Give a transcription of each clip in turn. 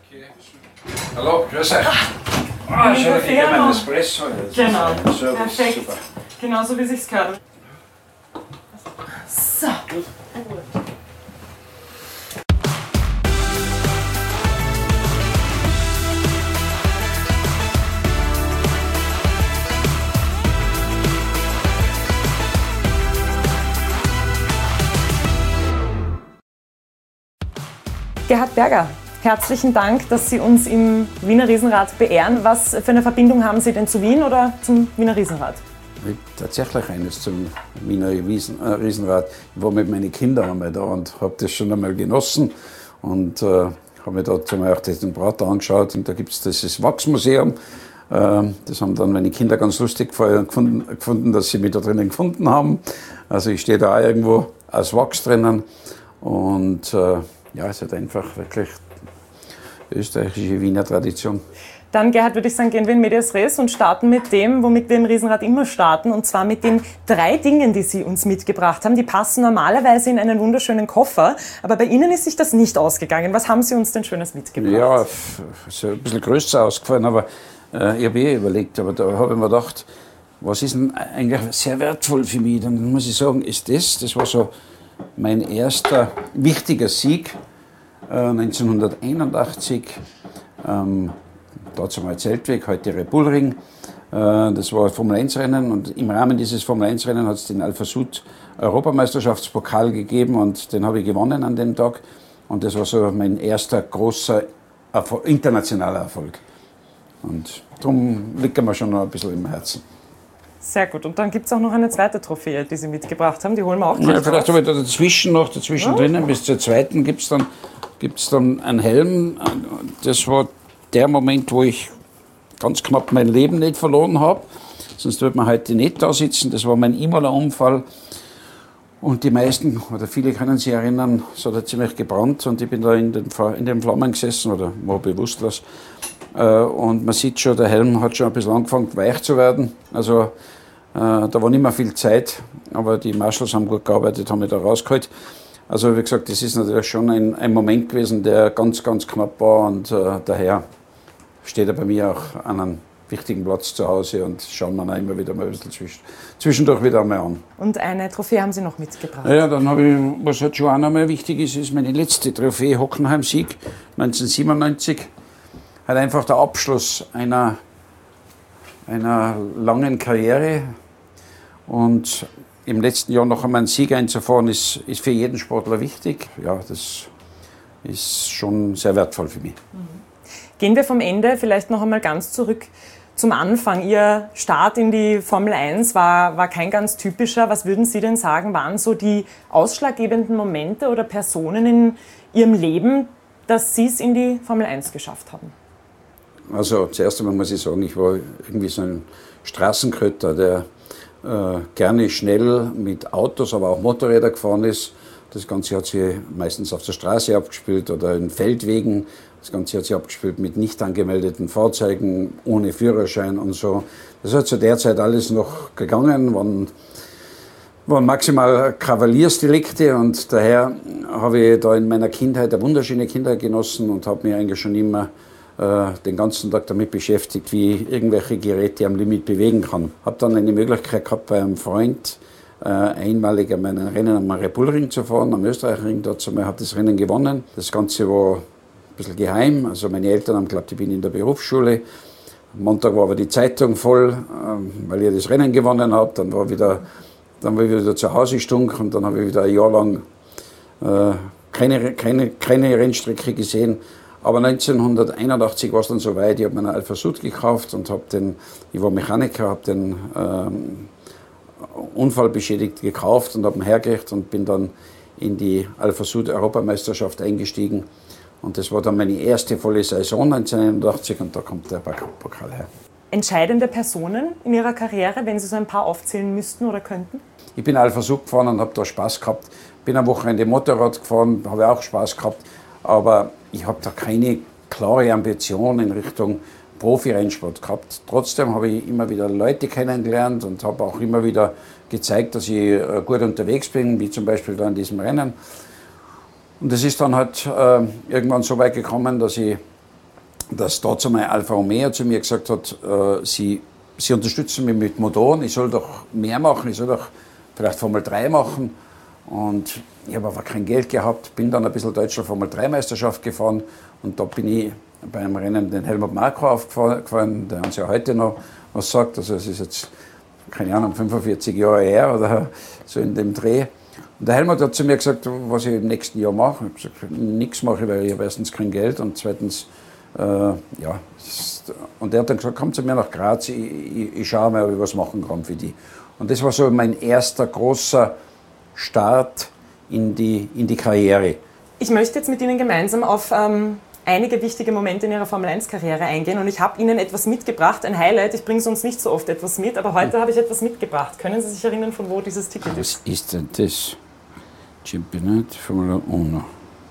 Hallo, grüß euch. Ah, schau, ich gebe einen Espresso. Genau, So, perfekt. super. Genauso wie es sich gehört. So. Gerhard Berger, herzlichen Dank, dass Sie uns im Wiener Riesenrad beehren. Was für eine Verbindung haben Sie denn zu Wien oder zum Wiener Riesenrad? Ich habe tatsächlich eines zum Wiener Riesenrad. Ich war mit meinen Kindern einmal da und habe das schon einmal genossen und habe mir da zum Beispiel den Prater angeschaut und da gibt es dieses Wachsmuseum. Das haben dann meine Kinder ganz lustig gefunden, dass sie mich da drinnen gefunden haben. Also ich stehe da auch irgendwo als Wachs drinnen und ja, es hat einfach wirklich österreichische Wiener Tradition. Dann, Gerhard, würde ich sagen, gehen wir in Medias Res und starten mit dem, womit wir im Riesenrad immer starten, und zwar mit den 3 Dingen, die Sie uns mitgebracht haben. Die passen normalerweise in einen wunderschönen Koffer, aber bei Ihnen ist sich das nicht ausgegangen. Was haben Sie uns denn Schönes mitgebracht? Ja, ist ein bisschen größer ausgefallen, aber ich habe überlegt, aber da habe ich mir gedacht, was ist denn eigentlich sehr wertvoll für mich? Dann muss ich sagen, ist das war so mein erster wichtiger Sieg 1981. Dazu mal Zeltweg, heute Red Bull Ring. Das war ein Formel-1-Rennen und im Rahmen dieses Formel-1-Rennen hat es den Alpha-Sud Europameisterschaftspokal gegeben und den habe ich gewonnen an dem Tag. Und das war so mein erster großer internationaler Erfolg. Und darum liegt er mir schon noch ein bisschen im Herzen. Sehr gut. Und dann gibt es auch noch eine zweite Trophäe, die Sie mitgebracht haben. Die holen wir auch gleich. Ja, vielleicht habe ich da dazwischen drinnen, bis zur zweiten gibt es dann einen Helm. Das war der Moment, wo ich ganz knapp mein Leben nicht verloren habe. Sonst würde man heute nicht da sitzen. Das war mein Imola-Unfall. Und die meisten, oder viele können sich erinnern, es hat ziemlich gebrannt und ich bin da in den Flammen gesessen oder war bewusstlos. Und man sieht schon, der Helm hat schon ein bisschen angefangen weich zu werden. Also da war nicht mehr viel Zeit, aber die Marshals haben gut gearbeitet, haben mich da rausgeholt. Also wie gesagt, das ist natürlich schon ein Moment gewesen, der ganz, ganz knapp war und daher steht er bei mir auch an einem wichtigen Platz zu Hause und schauen wir ihn immer wieder mal ein bisschen zwischendurch wieder einmal an. Und eine Trophäe haben Sie noch mitgebracht? Ja, dann habe ich, was halt schon auch noch mal wichtig ist meine letzte Trophäe, Hockenheim-Sieg 1997. Halt einfach der Abschluss einer langen Karriere und im letzten Jahr noch einmal einen Sieg einzufahren, ist für jeden Sportler wichtig. Ja, das ist schon sehr wertvoll für mich. Gehen wir vom Ende vielleicht noch einmal ganz zurück zum Anfang. Ihr Start in die Formel 1 war kein ganz typischer. Was würden Sie denn sagen, waren so die ausschlaggebenden Momente oder Personen in Ihrem Leben, dass Sie es in die Formel 1 geschafft haben? Also zuerst einmal muss ich sagen, ich war irgendwie so ein Straßenköter, der gerne schnell mit Autos, aber auch Motorrädern gefahren ist. Das Ganze hat sich meistens auf der Straße abgespielt oder in Feldwegen. Das Ganze hat sich abgespielt mit nicht angemeldeten Fahrzeugen, ohne Führerschein und so. Das hat zu der Zeit alles noch gegangen, waren maximal Kavaliersdelikte und daher habe ich da in meiner Kindheit eine wunderschöne Kindheit genossen und habe mich eigentlich schon immer den ganzen Tag damit beschäftigt, wie ich irgendwelche Geräte am Limit bewegen kann. Habe dann eine Möglichkeit gehabt, bei einem Freund einmalig an meinen Rennen am Red Bull Ring zu fahren, am Österreich-Ring. Dazu habe das Rennen gewonnen. Das Ganze war ein bisschen geheim. Also meine Eltern haben geglaubt, ich bin in der Berufsschule. Am Montag war aber die Zeitung voll, weil ich das Rennen gewonnen habe. Dann war ich wieder zu Hause stunk und dann habe ich wieder ein Jahr lang keine Rennstrecke gesehen. Aber 1981 war es dann soweit, ich habe mir einen Alpha-Sud gekauft und ich war Mechaniker, habe den unfallbeschädigt gekauft und habe ihn hergerichtet und bin dann in die Alpha-Sud Europameisterschaft eingestiegen. Und das war dann meine erste volle Saison 1981 und da kommt der Pokal her. Entscheidende Personen in Ihrer Karriere, wenn Sie so ein paar aufzählen müssten oder könnten? Ich bin Alpha-Sud gefahren und habe da Spaß gehabt. Bin am Wochenende Motorrad gefahren, habe auch Spaß gehabt. Aber ich habe da keine klare Ambition in Richtung Profi-Rennsport gehabt. Trotzdem habe ich immer wieder Leute kennengelernt und habe auch immer wieder gezeigt, dass ich gut unterwegs bin, wie zum Beispiel da in diesem Rennen. Und es ist dann halt irgendwann so weit gekommen, dass ich dass dort einmal Alfa Romeo zu mir gesagt hat, sie unterstützen mich mit Motoren, ich soll doch mehr machen, ich soll doch vielleicht Formel 3 machen. Und ich habe aber kein Geld gehabt, bin dann ein bisschen Deutscher Formel 3 Meisterschaft gefahren und da bin ich beim Rennen den Helmut Marko aufgefahren, der uns ja heute noch was sagt. Also es ist jetzt, keine Ahnung, 45 Jahre her oder so in dem Dreh. Und der Helmut hat zu mir gesagt, was ich im nächsten Jahr mache. Ich habe gesagt, nichts mache ich, weil ich habe erstens kein Geld und zweitens, ja. Und er hat dann gesagt, komm zu mir nach Graz, ich schaue mal, ob ich was machen kann für die. Und das war so mein erster großer Start in die Karriere. Ich möchte jetzt mit Ihnen gemeinsam auf einige wichtige Momente in Ihrer Formel-1-Karriere eingehen und ich habe Ihnen etwas mitgebracht, ein Highlight. Ich bringe sonst nicht so oft etwas mit, aber heute habe ich etwas mitgebracht. Können Sie sich erinnern, von wo dieses Ticket ist? Was ist denn das? Championat Formel 1.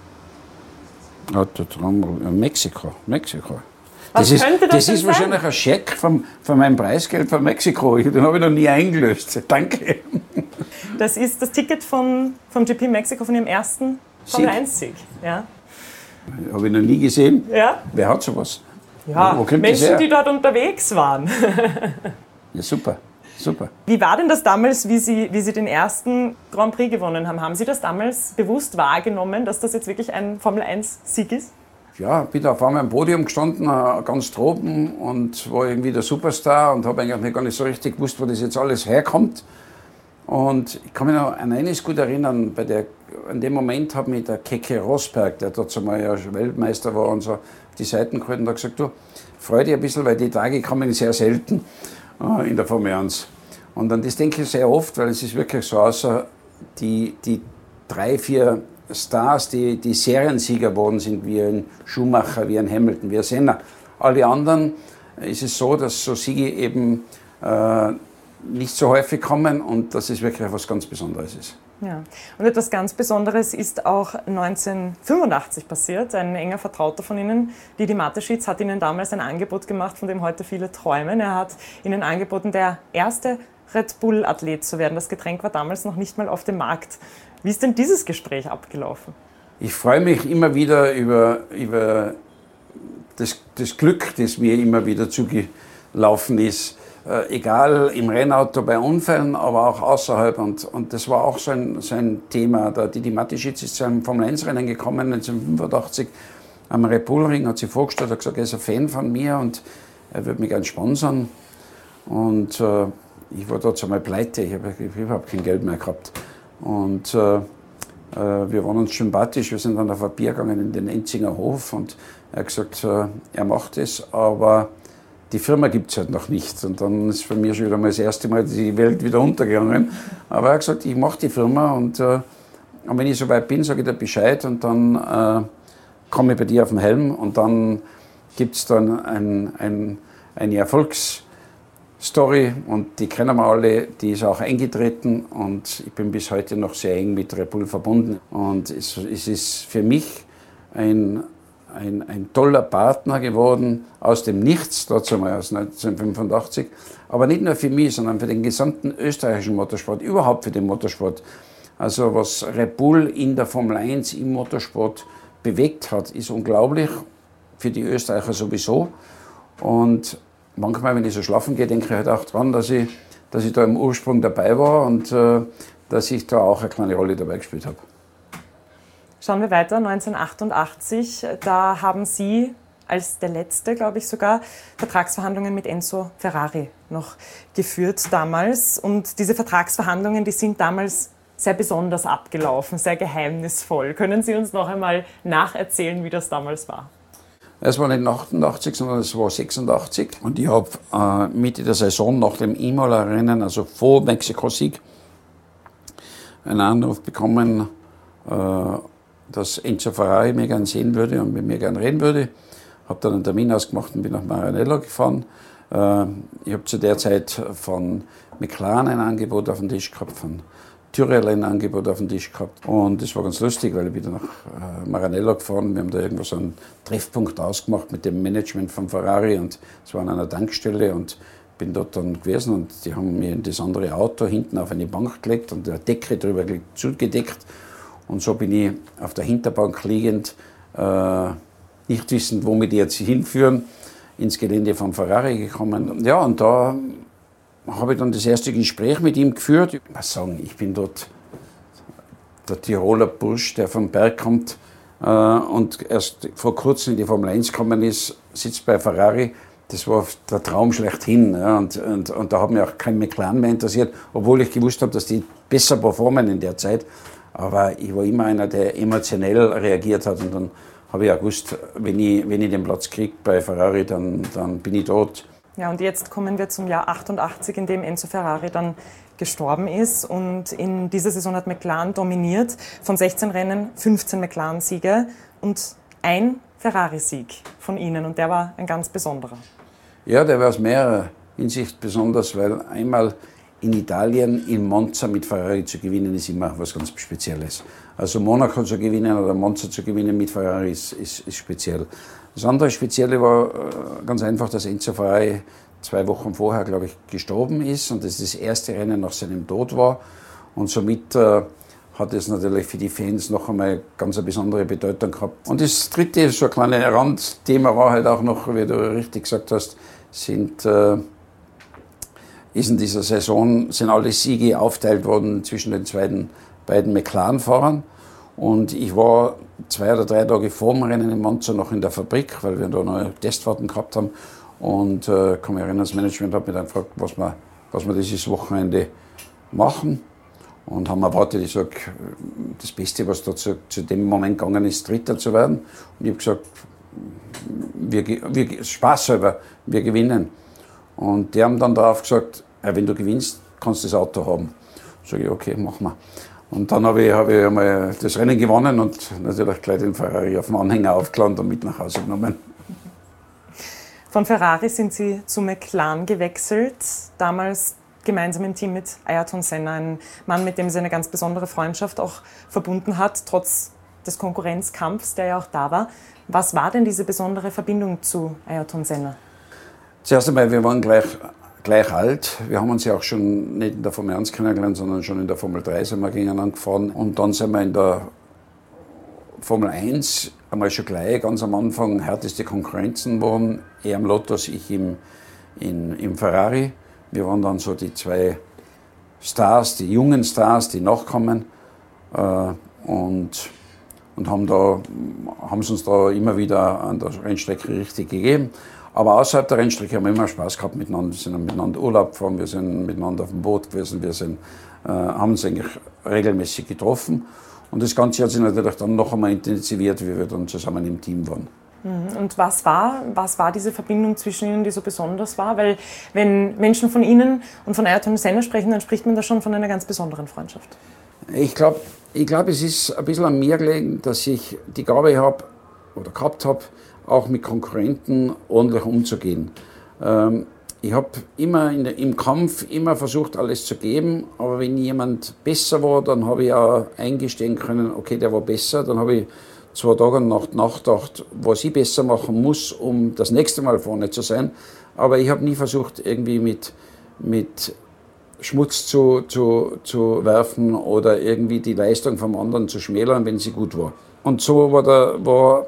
Autotraum, Mexiko. Was könnte das Das denn ist wahrscheinlich ein Scheck von meinem Preisgeld von Mexiko. Den habe ich noch nie eingelöst. Danke. Das ist das Ticket vom GP Mexiko, von Ihrem ersten Formel-1-Sieg. Ja. Habe ich noch nie gesehen. Ja. Wer hat sowas? Ja, Wo kommt das Menschen, her? die dort unterwegs waren. Ja, super. Wie war denn das damals, wie Sie den ersten Grand Prix gewonnen haben? Haben Sie das damals bewusst wahrgenommen, dass das jetzt wirklich ein Formel-1-Sieg ist? Ja, bin da auf einmal am Podium gestanden, ganz droben und war irgendwie der Superstar und habe eigentlich gar nicht so richtig gewusst, wo das jetzt alles herkommt. Und ich kann mich noch an eines gut erinnern, in dem Moment hat mich der Keke Rosberg, der dort einmal ja Weltmeister war und so, auf die Seiten gehalten und hat gesagt, du, freu dich ein bisschen, weil die Tage kommen sehr selten in der Formel 1. Und an das denke ich sehr oft, weil es ist wirklich so, außer die 3, 4 Stars, die Seriensieger geworden sind, wie ein Schumacher, wie ein Hamilton, wie ein Senna. Alle anderen ist es so, dass so Siege eben nicht so häufig kommen und dass es wirklich etwas ganz Besonderes ist. Ja. Und etwas ganz Besonderes ist auch 1985 passiert. Ein enger Vertrauter von Ihnen, Didi Mateschitz, hat Ihnen damals ein Angebot gemacht, von dem heute viele träumen. Er hat Ihnen angeboten, der erste Red Bull-Athlet zu werden. Das Getränk war damals noch nicht mal auf dem Markt. Wie ist denn dieses Gespräch abgelaufen? Ich freue mich immer wieder über das Glück, das mir immer wieder zugelaufen ist. Egal im Rennauto bei Unfällen, aber auch außerhalb. Und das war auch so ein Thema. Der Didi Mateschitz ist zu einem Formel-1-Rennen gekommen, 1985, am Red Bull Ring, hat sich vorgestellt, hat gesagt, er ist ein Fan von mir und er würde mich gerne sponsern. Und ich war dort einmal pleite, ich habe überhaupt kein Geld mehr gehabt. Und wir waren uns sympathisch, wir sind dann auf ein Bier gegangen in den Enzinger Hof und er hat gesagt, er macht es, aber die Firma gibt es halt noch nicht. Und dann ist für mich schon wieder mal das erste Mal die Welt wieder untergegangen. Aber er hat gesagt, ich mache die Firma und wenn ich soweit bin, sage ich dir Bescheid und dann komme ich bei dir auf den Helm und dann gibt es dann eine Erfolgsstory und die kennen wir alle, die ist auch eingetreten und ich bin bis heute noch sehr eng mit Red Bull verbunden. Und es ist für mich ein toller Partner geworden aus dem Nichts, dazu mal aus 1985. Aber nicht nur für mich, sondern für den gesamten österreichischen Motorsport, überhaupt für den Motorsport. Also was Red Bull in der Formel 1 im Motorsport bewegt hat, ist unglaublich, für die Österreicher sowieso. Und manchmal, wenn ich so schlafen gehe, denke ich halt auch dran, dass ich da im Ursprung dabei war und dass ich da auch eine kleine Rolle dabei gespielt habe. Schauen wir weiter, 1988, da haben Sie als der Letzte, glaube ich sogar, Vertragsverhandlungen mit Enzo Ferrari noch geführt damals. Und diese Vertragsverhandlungen, die sind damals sehr besonders abgelaufen, sehr geheimnisvoll. Können Sie uns noch einmal nacherzählen, wie das damals war? Es war nicht 88, sondern es war 86. Und ich habe Mitte der Saison nach dem Imola-Rennen, also vor Mexiko-Sieg, einen Anruf bekommen, dass Enzo Ferrari mich gerne sehen würde und mit mir gerne reden würde. Habe dann einen Termin ausgemacht und bin nach Maranello gefahren. Ich habe zu der Zeit von McLaren ein Angebot auf dem Tisch gehabt, von Tyrrell ein Angebot auf dem Tisch gehabt. Und das war ganz lustig, weil ich bin nach Maranello gefahren. Wir haben da irgendwo so einen Treffpunkt ausgemacht mit dem Management von Ferrari und es war an einer Tankstelle und bin dort dann gewesen und die haben mir in das andere Auto hinten auf eine Bank gelegt und eine Decke drüber zugedeckt. Und so bin ich auf der Hinterbank liegend nicht wissend, womit die jetzt hinführen, ins Gelände von Ferrari gekommen. Ja, und da habe ich dann das erste Gespräch mit ihm geführt. Ich muss sagen, ich bin dort der Tiroler Bursch, der vom Berg kommt und erst vor kurzem in die Formel 1 gekommen ist, sitzt bei Ferrari. Das war der Traum schlechthin. Ja, und da hat mich auch kein McLaren mehr interessiert, obwohl ich gewusst habe, dass die besser performen in der Zeit. Aber ich war immer einer, der emotionell reagiert hat. Und dann habe ich auch gewusst, wenn ich den Platz kriege bei Ferrari, dann bin ich dort. Ja, und jetzt kommen wir zum Jahr 88, in dem Enzo Ferrari dann gestorben ist. Und in dieser Saison hat McLaren dominiert. Von 16 Rennen 15 McLaren-Siege und ein Ferrari-Sieg von Ihnen. Und der war ein ganz besonderer. Ja, der war aus mehrerer Hinsicht besonders, weil einmal in Italien, in Monza mit Ferrari zu gewinnen, ist immer was ganz Spezielles. Also Monaco zu gewinnen oder Monza zu gewinnen mit Ferrari ist speziell. Das andere Spezielle war ganz einfach, dass Enzo Ferrari 2 Wochen vorher, glaube ich, gestorben ist und das erste Rennen nach seinem Tod war. Und somit hat es natürlich für die Fans noch einmal ganz eine besondere Bedeutung gehabt. Und das dritte, so ein kleines Randthema war halt auch noch, wie du richtig gesagt hast, ist in dieser Saison sind alle Siege aufteilt worden zwischen den beiden McLaren-Fahrern. Und ich war 2 oder 3 Tage vor dem Rennen in Monza noch in der Fabrik, weil wir da noch Testfahrten gehabt haben. Und kann mich erinnern, das Management hat mich dann gefragt, was wir dieses Wochenende machen. Und haben erwartet, ich sage, das Beste, was da zu dem Moment gegangen ist, Dritter zu werden. Und ich habe gesagt, wir Spaß halber, wir gewinnen. Und die haben dann darauf gesagt, ja, wenn du gewinnst, kannst du das Auto haben. Sage ich, okay, machen wir. Und dann habe ich einmal das Rennen gewonnen und natürlich gleich den Ferrari auf dem Anhänger aufgeladen und mit nach Hause genommen. Von Ferrari sind Sie zu McLaren gewechselt, damals gemeinsam im Team mit Ayrton Senna, ein Mann, mit dem Sie eine ganz besondere Freundschaft auch verbunden hat, trotz des Konkurrenzkampfs, der ja auch da war. Was war denn diese besondere Verbindung zu Ayrton Senna? Zuerst einmal, wir waren gleich alt. Wir haben uns ja auch schon nicht in der Formel 1 kennengelernt, sondern schon in der Formel 3 sind wir gegeneinander gefahren. Und dann sind wir in der Formel 1 einmal schon gleich, ganz am Anfang, härteste Konkurrenzen waren. Er im Lotus, ich im Ferrari. Wir waren dann so die 2 Stars, die jungen Stars, die nachkommen. Und haben es uns da immer wieder an der Rennstrecke richtig gegeben. Aber außerhalb der Rennstrecke haben wir immer Spaß gehabt miteinander. Wir sind miteinander Urlaub gefahren, wir sind miteinander auf dem Boot gewesen, haben uns eigentlich regelmäßig getroffen. Und das Ganze hat sich natürlich dann noch einmal intensiviert, wie wir dann zusammen im Team waren. Und was war diese Verbindung zwischen Ihnen, die so besonders war? Weil wenn Menschen von Ihnen und von Ayrton Senna sprechen, dann spricht man da schon von einer ganz besonderen Freundschaft. Ich glaube, es ist ein bisschen an mir gelegen, dass ich die Gabe gehabt habe, auch mit Konkurrenten ordentlich umzugehen. Ich habe immer im Kampf immer versucht, alles zu geben, aber wenn jemand besser war, dann habe ich auch eingestehen können, okay, der war besser. Dann habe ich 2 Tage nachgedacht, was ich besser machen muss, um das nächste Mal vorne zu sein. Aber ich habe nie versucht, irgendwie mit Schmutz zu werfen oder irgendwie die Leistung vom anderen zu schmälern, wenn sie gut war. Und so war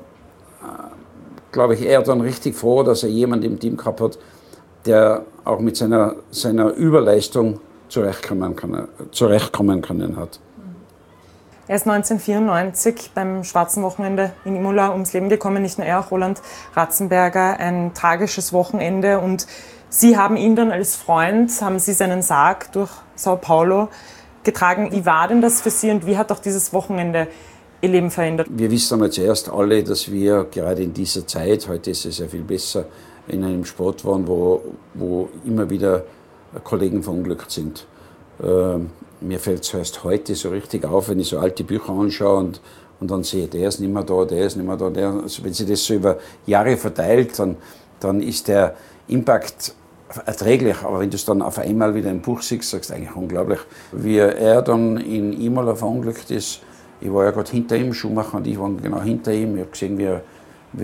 glaube ich, er dann richtig froh, dass er jemanden im Team gehabt hat, der auch mit seiner Überleistung zurechtkommen können hat. Er ist 1994 beim Schwarzen Wochenende in Imola ums Leben gekommen, nicht nur er, auch Roland Ratzenberger, ein tragisches Wochenende. Und Sie haben ihn dann als Freund, haben Sie seinen Sarg durch Sao Paulo getragen. Wie war denn das für Sie und wie hat auch dieses Wochenende Ihr Leben verändert? Wir wissen einmal zuerst alle, dass wir gerade in dieser Zeit, heute ist es ja viel besser, in einem Sport waren, wo immer wieder Kollegen verunglückt sind. Mir fällt es erst heute so richtig auf, wenn ich so alte Bücher anschaue und dann sehe, der ist nicht mehr da, der ist nicht mehr da. Also wenn sich das so über Jahre verteilt, dann ist der Impact erträglich. Aber wenn du es dann auf einmal wieder im Buch siehst, sagst du eigentlich unglaublich. Wie er dann in Imola verunglückt ist, ich war ja gerade hinter ihm, Schumacher und ich waren genau hinter ihm. Ich habe gesehen, wie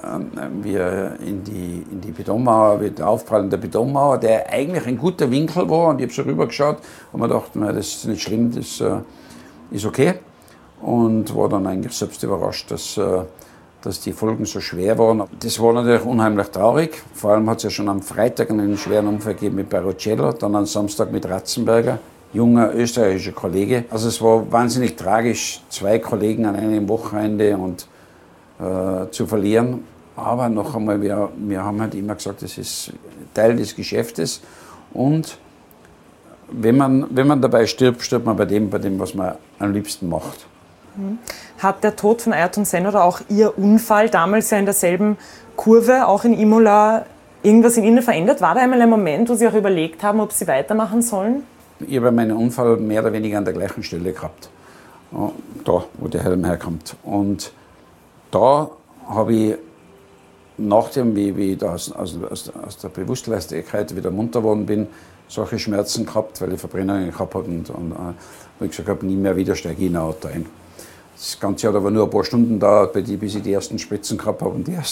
er in die Betonmauer, wie der Aufprall in der Betonmauer, der eigentlich ein guter Winkel war, und ich habe so rübergeschaut und mir gedacht, das ist nicht schlimm, das ist okay. Und war dann eigentlich selbst überrascht, dass dass die Folgen so schwer waren. Das war natürlich unheimlich traurig. Vor allem hat es ja schon am Freitag einen schweren Unfall gegeben mit Barrichello, dann am Samstag mit Ratzenberger, junger österreichischer Kollege. Also es war wahnsinnig tragisch, 2 Kollegen an einem Wochenende und zu verlieren. Aber noch einmal, wir haben halt immer gesagt, das ist Teil des Geschäftes. Und wenn man dabei stirbt, stirbt man bei dem, was man am liebsten macht. Hat der Tod von Ayrton Senna oder auch Ihr Unfall damals ja in derselben Kurve, auch in Imola, irgendwas in Ihnen verändert? War da einmal ein Moment, wo Sie auch überlegt haben, ob Sie weitermachen sollen? Ich habe meinen Unfall mehr oder weniger an der gleichen Stelle gehabt, da, wo der Helm herkommt. Und da habe ich, nachdem wie ich da aus der Bewusstlosigkeit wieder munter geworden bin, solche Schmerzen gehabt, weil ich Verbrennungen gehabt habe und wo ich gesagt habe, nie mehr wieder steige ich in ein Auto ein. Das Ganze hat aber nur ein paar Stunden gedauert, bis ich die ersten Spritzen gehabt habe und die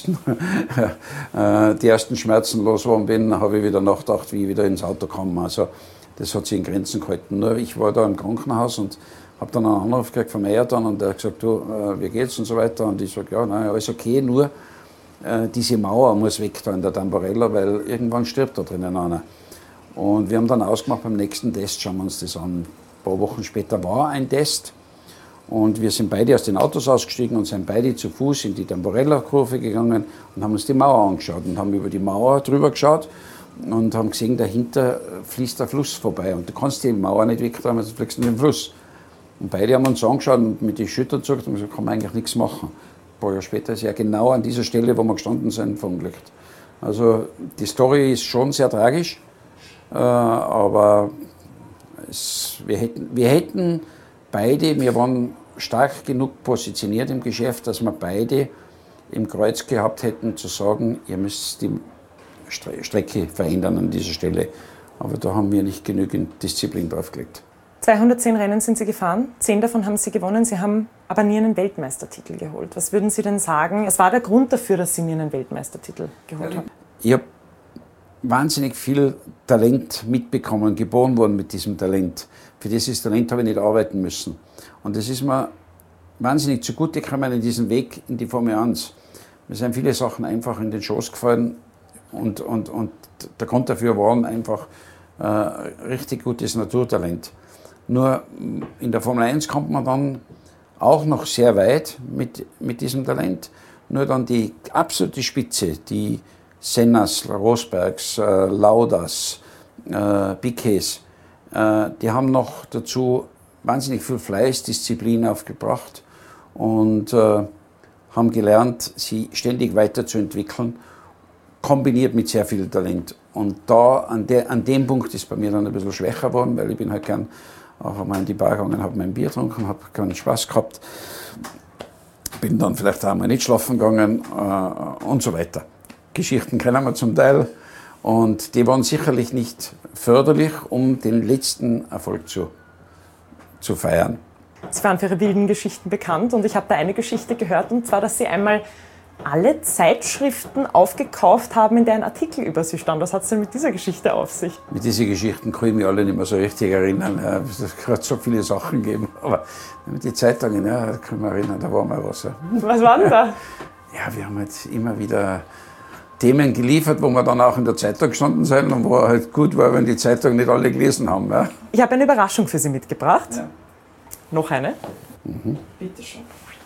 ersten Schmerzen los waren bin, habe ich wieder nachgedacht, wie ich wieder ins Auto komme. Also das hat sich in Grenzen gehalten. Nur ich war da im Krankenhaus und habe dann einen Anruf gekriegt vom Ayrton und der hat gesagt, du, wie geht's und so weiter. Und ich sage, ja, nein, alles okay, nur diese Mauer muss weg da in der Tamburella, weil irgendwann stirbt da drinnen einer. Und wir haben dann ausgemacht, beim nächsten Test schauen wir uns das an. Ein paar Wochen später war ein Test und wir sind beide aus den Autos ausgestiegen und sind beide zu Fuß in die Tamburella-Kurve gegangen und haben uns die Mauer angeschaut und haben über die Mauer drüber geschaut und haben gesehen, dahinter fließt der Fluss vorbei und du kannst die Mauer nicht wegtragen, also fliegst du in den Fluss. Und beide haben uns angeschaut und mit den Schultern gezuckt und gesagt, kann man eigentlich nichts machen. Ein paar Jahre später ist er genau an dieser Stelle, wo wir gestanden sind, verunglückt. Also die Story ist schon sehr tragisch, aber wir hätten beide, wir waren stark genug positioniert im Geschäft, dass wir beide im Kreuz gehabt hätten, zu sagen, ihr müsst die Strecke verändern an dieser Stelle. Aber da haben wir nicht genügend Disziplin draufgelegt. 210 Rennen sind Sie gefahren, 10 davon haben Sie gewonnen. Sie haben aber nie einen Weltmeistertitel geholt. Was würden Sie denn sagen? Was war der Grund dafür, dass Sie nie einen Weltmeistertitel geholt haben? Ich habe wahnsinnig viel Talent mitbekommen, geboren worden mit diesem Talent. Für dieses Talent habe ich nicht arbeiten müssen. Und das ist mir wahnsinnig zugute gekommen in diesem Weg in die Formel 1. Mir sind viele Sachen einfach in den Schoß gefallen und der Grund dafür war einfach richtig gutes Naturtalent. Nur in der Formel 1 kommt man dann auch noch sehr weit mit diesem Talent. Nur dann die absolute Spitze, die Sennas, Rosbergs, Laudas, Piquets, die haben noch dazu wahnsinnig viel Fleiß, Disziplin aufgebracht und haben gelernt, sie ständig weiterzuentwickeln, kombiniert mit sehr viel Talent. Und da an dem Punkt ist bei mir dann ein bisschen schwächer geworden, weil ich bin halt gern auch einmal in die Bar gegangen, habe mein Bier getrunken, habe keinen Spaß gehabt, bin dann vielleicht auch mal nicht schlafen gegangen und so weiter. Geschichten kennen wir zum Teil und die waren sicherlich nicht förderlich, um den letzten Erfolg zu feiern. Sie waren für Ihre wilden Geschichten bekannt und ich habe da eine Geschichte gehört, und zwar, dass Sie einmal alle Zeitschriften aufgekauft haben, in der ein Artikel über Sie stand. Was hat es denn mit dieser Geschichte auf sich? Mit diesen Geschichten kann ich mich alle nicht mehr so richtig erinnern. Es hat so viele Sachen gegeben. Aber mit den Zeitungen, ja, da kann ich mich erinnern, da war mal was. Ja. Was war denn da? Ja, wir haben jetzt immer wieder Themen geliefert, wo wir dann auch in der Zeitung gestanden sind und wo halt gut war, wenn die Zeitung nicht alle gelesen haben. Ja. Ich habe eine Überraschung für Sie mitgebracht. Ja. Noch eine? Bitte schön.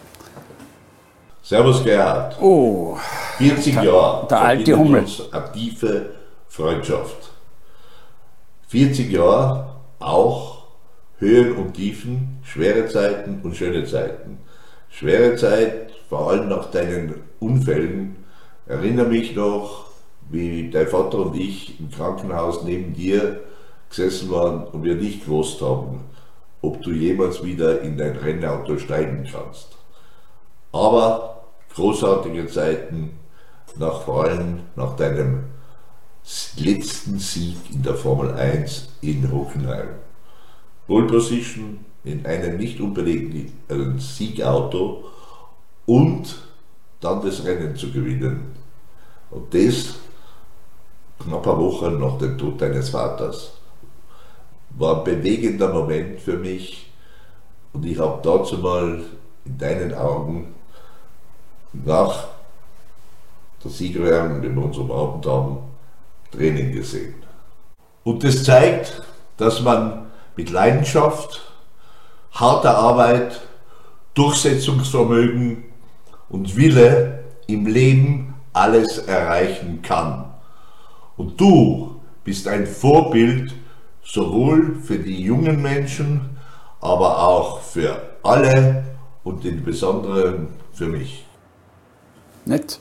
Servus Gerhard. Oh, 40 Jahre. Der alte Hummel. Uns eine tiefe Freundschaft. 40 Jahre, auch Höhen und Tiefen, schwere Zeiten und schöne Zeiten. Schwere Zeit, vor allem nach deinen Unfällen. Erinnere mich noch, wie dein Vater und ich im Krankenhaus neben dir gesessen waren und wir nicht gewusst haben, ob du jemals wieder in dein Rennauto steigen kannst. Aber großartige Zeiten, vor allem nach deinem letzten Sieg in der Formel 1 in Hockenheim. Pole Position in einem nicht unbedingten Siegauto und dann das Rennen zu gewinnen. Und das knapp eine Woche nach dem Tod deines Vaters. War ein bewegender Moment für mich und ich habe dazu mal in deinen Augen nach der Siegerehrung, die wir uns am Abend haben, Tränen gesehen. Und das zeigt, dass man mit Leidenschaft, harter Arbeit, Durchsetzungsvermögen und Wille im Leben alles erreichen kann. Und du bist ein Vorbild sowohl für die jungen Menschen, aber auch für alle und im Besonderen für mich. Nett.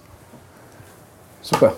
Super.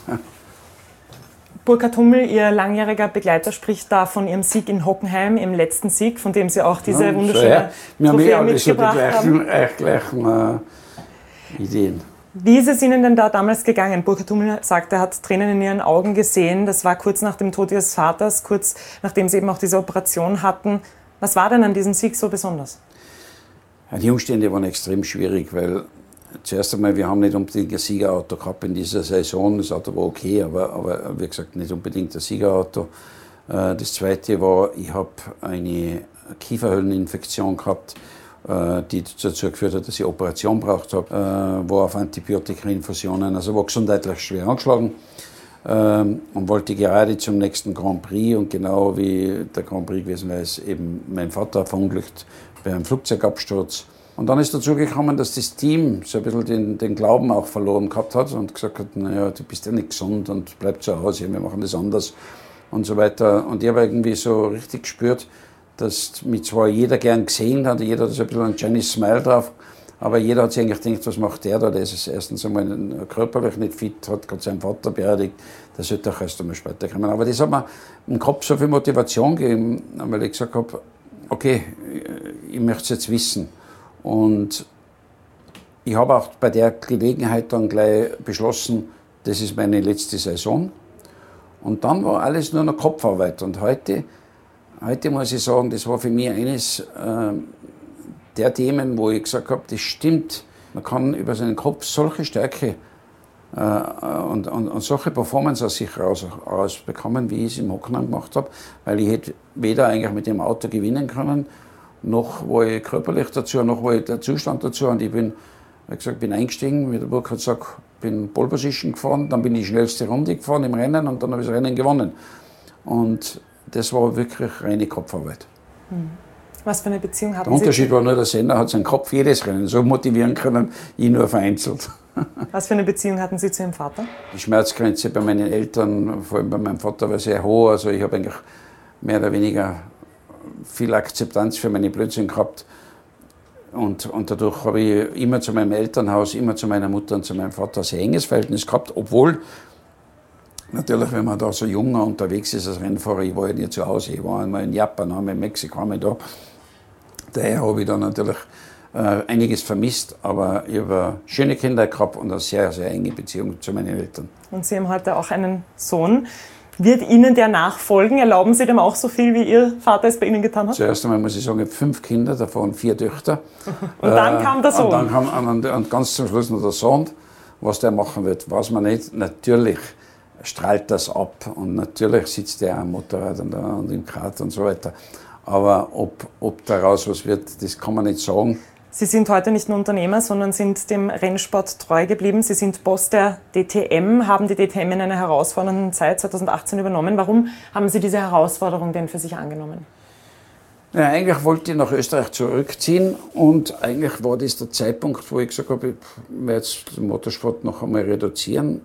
Burkhard Hummel, Ihr langjähriger Begleiter, spricht da von Ihrem Sieg in Hockenheim, Ihrem letzten Sieg, von dem Sie auch diese wunderschöne Trophäe mitgebracht haben. Gleichen Ideen. Wie ist es Ihnen denn da damals gegangen? Burkhard Hummel sagt, er hat Tränen in Ihren Augen gesehen. Das war kurz nach dem Tod Ihres Vaters, kurz nachdem Sie eben auch diese Operation hatten. Was war denn an diesem Sieg so besonders? Ja, die Umstände waren extrem schwierig, weil zuerst einmal, wir haben nicht unbedingt ein Siegerauto gehabt in dieser Saison. Das Auto war okay, aber wie gesagt, nicht unbedingt ein Siegerauto. Das Zweite war, ich habe eine Kieferhöhleninfektion gehabt, die dazu geführt hat, dass ich eine Operation braucht habe, war auf Antibiotika-Infusionen, also war gesundheitlich schwer angeschlagen und wollte gerade zum nächsten Grand Prix, und genau wie der Grand Prix gewesen wäre, ist eben mein Vater verunglückt bei einem Flugzeugabsturz. Und dann ist dazu gekommen, dass das Team so ein bisschen den Glauben auch verloren gehabt hat und gesagt hat, naja, du bist ja nicht gesund und bleib zu Hause, wir machen das anders und so weiter. Und ich habe irgendwie so richtig gespürt, dass mich zwar jeder gern gesehen hat, jeder hat so ein bisschen ein Chinese Smile drauf, aber jeder hat sich eigentlich gedacht, was macht der da? Der ist erstens einmal körperlich nicht fit, hat gerade seinen Vater beerdigt, der sollte auch erst einmal später kommen. Aber das hat mir im Kopf so viel Motivation gegeben, weil ich gesagt habe, okay, ich möchte es jetzt wissen. Und ich habe auch bei der Gelegenheit dann gleich beschlossen, das ist meine letzte Saison. Und dann war alles nur noch Kopfarbeit. Und heute muss ich sagen, das war für mich eines der Themen, wo ich gesagt habe, das stimmt. Man kann über seinen Kopf solche Stärke und solche Performance aus sich rausbekommen, wie ich es im Hockenheim gemacht habe, weil ich hätte weder eigentlich mit dem Auto gewinnen können, noch war ich körperlich dazu, noch war ich der Zustand dazu. Und ich bin, wie gesagt, bin eingestiegen, wie der Burkhard sagt, bin Pole Position gefahren, dann bin ich die schnellste Runde gefahren im Rennen und dann habe ich das Rennen gewonnen. Und das war wirklich reine Kopfarbeit. Was für eine Beziehung hatten Sie? Der Sie? Unterschied war nur, der Senna hat seinen Kopf jedes Rennen so motivieren können, ich nur vereinzelt. Was für eine Beziehung hatten Sie zu Ihrem Vater? Die Schmerzgrenze bei meinen Eltern, vor allem bei meinem Vater, war sehr hoch. Also ich habe eigentlich mehr oder weniger viel Akzeptanz für meine Blödsinn gehabt. Und dadurch habe ich immer zu meinem Elternhaus, immer zu meiner Mutter und zu meinem Vater ein sehr enges Verhältnis gehabt, obwohl natürlich, wenn man da so jung unterwegs ist als Rennfahrer, ich war ja nicht zu Hause, ich war einmal in Japan, einmal in Mexiko, einmal da. Daher habe ich da natürlich einiges vermisst, aber ich habe schöne Kinder gehabt und eine sehr, sehr enge Beziehung zu meinen Eltern. Und Sie haben heute auch einen Sohn. Wird Ihnen der nachfolgen? Erlauben Sie dem auch so viel, wie Ihr Vater es bei Ihnen getan hat? Zuerst einmal muss ich sagen, ich habe 5 Kinder, davon 4 Töchter. Und dann kam der Sohn. Und dann kam und ganz zum Schluss noch der Sohn. Was der machen wird, weiß man nicht. Natürlich strahlt das ab und natürlich sitzt der am Motorrad und im Kart und so weiter. Aber ob daraus was wird, das kann man nicht sagen. Sie sind heute nicht nur Unternehmer, sondern sind dem Rennsport treu geblieben. Sie sind Boss der DTM, haben die DTM in einer herausfordernden Zeit 2018 übernommen. Warum haben Sie diese Herausforderung denn für sich angenommen? Ja, eigentlich wollte ich nach Österreich zurückziehen und eigentlich war das der Zeitpunkt, wo ich gesagt habe, ich werde jetzt den Motorsport noch einmal reduzieren.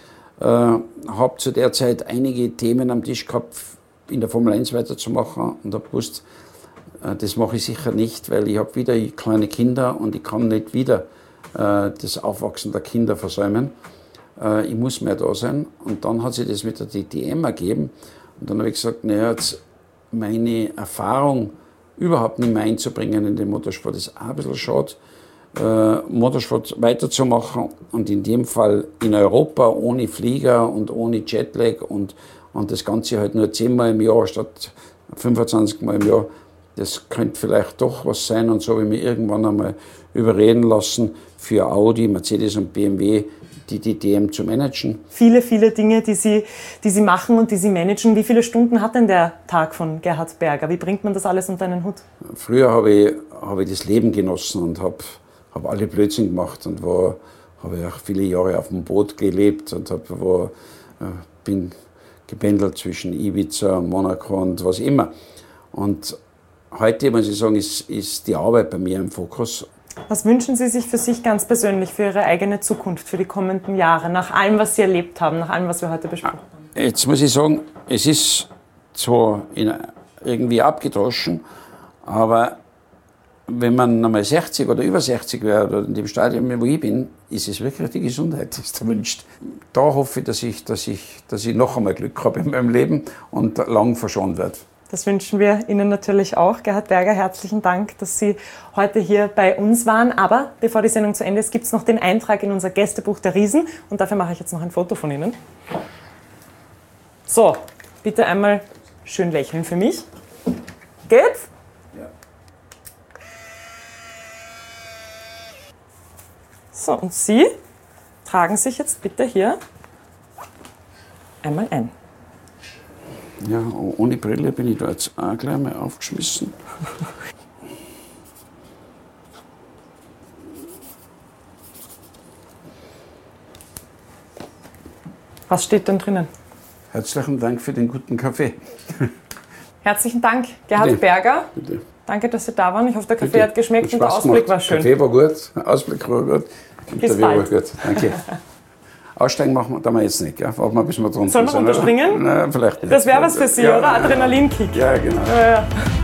Habe zu der Zeit einige Themen am Tisch gehabt, in der Formel 1 weiterzumachen und habe gewusst, das mache ich sicher nicht, weil ich habe wieder kleine Kinder und ich kann nicht wieder das Aufwachsen der Kinder versäumen. Ich muss mehr da sein. Und dann hat sich das mit der DTM ergeben. Und dann habe ich gesagt, naja, jetzt meine Erfahrung überhaupt nicht mehr einzubringen in den Motorsport ist auch ein bisschen schade. Motorsport weiterzumachen und in dem Fall in Europa ohne Flieger und ohne Jetlag und das Ganze halt nur 10-mal im Jahr statt 25-mal im Jahr. Das könnte vielleicht doch was sein, und so habe ich mich irgendwann einmal überreden lassen, für Audi, Mercedes und BMW die DTM zu managen. Viele, viele Dinge, die Sie machen und die Sie managen. Wie viele Stunden hat denn der Tag von Gerhard Berger? Wie bringt man das alles unter einen Hut? Früher habe ich das Leben genossen und habe alle Blödsinn gemacht und war habe ich auch viele Jahre auf dem Boot gelebt und bin gependelt zwischen Ibiza und Monaco und was immer. Und heute, muss ich sagen, ist die Arbeit bei mir im Fokus. Was wünschen Sie sich für sich ganz persönlich, für Ihre eigene Zukunft, für die kommenden Jahre, nach allem, was Sie erlebt haben, nach allem, was wir heute besprochen haben? Jetzt muss ich sagen, es ist zwar irgendwie abgedroschen, aber wenn man einmal 60 oder über 60 wäre oder in dem Stadium, wo ich bin, ist es wirklich die Gesundheit, die ist erwünscht. Da hoffe ich, dass ich noch einmal Glück habe in meinem Leben und lang verschont werde. Das wünschen wir Ihnen natürlich auch. Gerhard Berger, herzlichen Dank, dass Sie heute hier bei uns waren. Aber bevor die Sendung zu Ende ist, gibt es noch den Eintrag in unser Gästebuch der Riesen. Und dafür mache ich jetzt noch ein Foto von Ihnen. So, bitte einmal schön lächeln für mich. Geht's? Ja. So, und Sie tragen sich jetzt bitte hier einmal ein. Ja, ohne Brille bin ich da jetzt auch gleich mal aufgeschmissen. Was steht denn drinnen? Herzlichen Dank für den guten Kaffee. Herzlichen Dank, Gerhard Bitte. Berger. Bitte. Danke, dass Sie da waren. Ich hoffe, der Kaffee Bitte. hat geschmeckt und der Spaß Ausblick gemacht. war schön. Kaffee war gut, Ausblick war gut. Bis Interview war bald. gut. Danke. Aussteigen machen wir jetzt nicht, gell? Warten wir, bis wir drunter Sollen wir sind, runterspringen? oder? Nein, vielleicht nicht. Das wäre was für Sie, Ja, oder? Adrenalinkick. Ja, genau. Ja.